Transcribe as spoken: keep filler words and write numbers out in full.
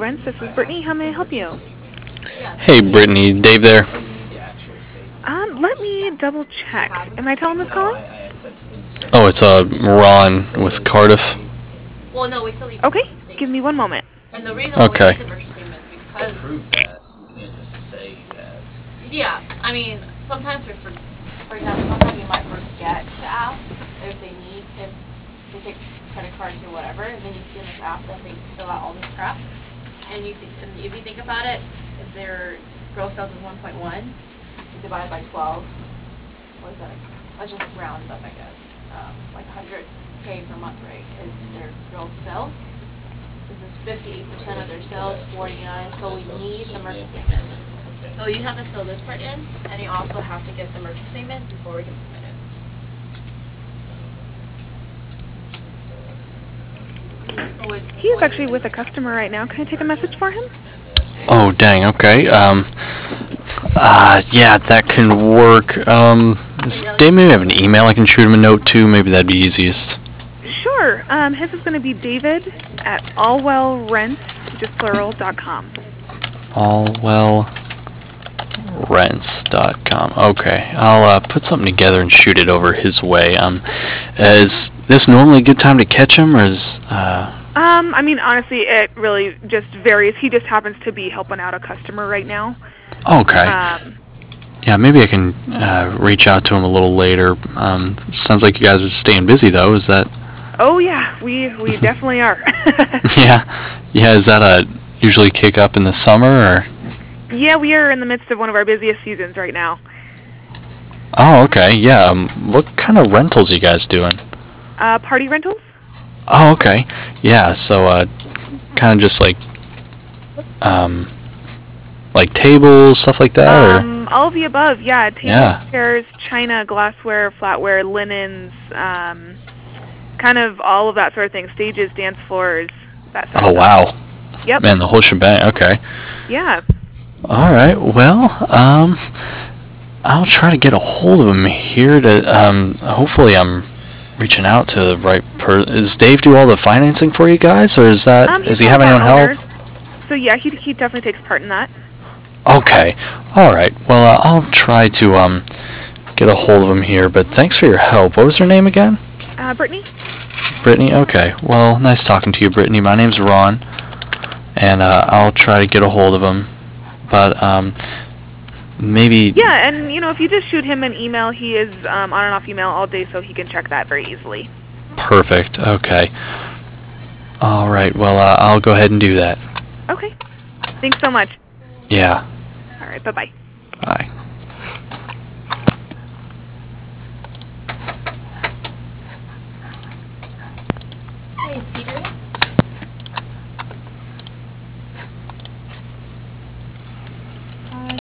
Rents. This is Brittany. How may I help you? Hey, Brittany, Dave there. Um, let me double check. Am I telling this calling? Oh, it's uh Ron with Cardiff. Well, no, we still need Okay, give me one moment. And the reason why Okay. we need the merchant statement because Prove that. You can't just say that. yeah, I mean sometimes we for for example sometimes you might forget to ask if they need if they take credit cards or whatever, and then you see in this app that they fill out all this crap, and you think and if you think about it, if their gross sales is one point one, you divide by twelve. What is that? Let's just round up, I guess. Um, like one hundred k per month, right? Is their gross sales. This is fifty-eight percent of their sales, forty-nine. So we need the merchant statement. So you have to fill this part in, and you also have to get the merchant statement before we can submit it. So it He is actually with a customer right now. Can I take a message for him? Oh, dang. Okay. Um. Uh. Yeah, that can work. Um. Does Dave maybe have an email I can shoot him a note to? Maybe that'd be easiest. Sure. Um, his is going to be David at allwellrents, just plural, dot com. allwellrents dot com. Okay, I'll uh, put something together and shoot it over his way. Um, is this normally a good time to catch him, or is uh? Um, I mean, honestly, it really just varies. He just happens to be helping out a customer right now. Okay. Um, Yeah, maybe I can uh, reach out to him a little later. Um, sounds like you guys are staying busy, though. Is that? oh, yeah, we, we definitely are. Yeah, yeah. Is that a usually kick up in the summer, or? Yeah, we are in the midst of one of our busiest seasons right now. Oh, okay. Yeah. Um, what kind of rentals are you guys doing? Uh, party rentals? Oh, okay. Yeah. So, uh, kind of just like, um, like tables, stuff like that, or? Um, all of the above, yeah. Tables, Yeah. chairs, china, glassware, flatware, linens, um, kind of all of that sort of thing. Stages, dance floors, that sort Oh, of wow. stuff. Yep. Man, the whole shebang. Okay. Yeah. All right. Well, um, I'll try to get a hold of him here to, um, hopefully I'm reaching out to the right per. Does Dave do all the financing for you guys, or is that, Um, does he's he have one of anyone our help? owners. So, yeah, he, he definitely takes part in that. Okay. All right. Well, uh, I'll try to, um, get a hold of him here, but thanks for your help. What was her name again? Uh, Brittany? Brittany? Okay. Well, nice talking to you, Brittany. My name's Ron, and uh, I'll try to get a hold of him. But um, maybe... Yeah, and, you know, if you just shoot him an email, he is um, on and off email all day, so he can check that very easily. Perfect. Okay. All right. Well, uh, I'll go ahead and do that. Okay. Thanks so much. Yeah. All right, bye-bye. Bye.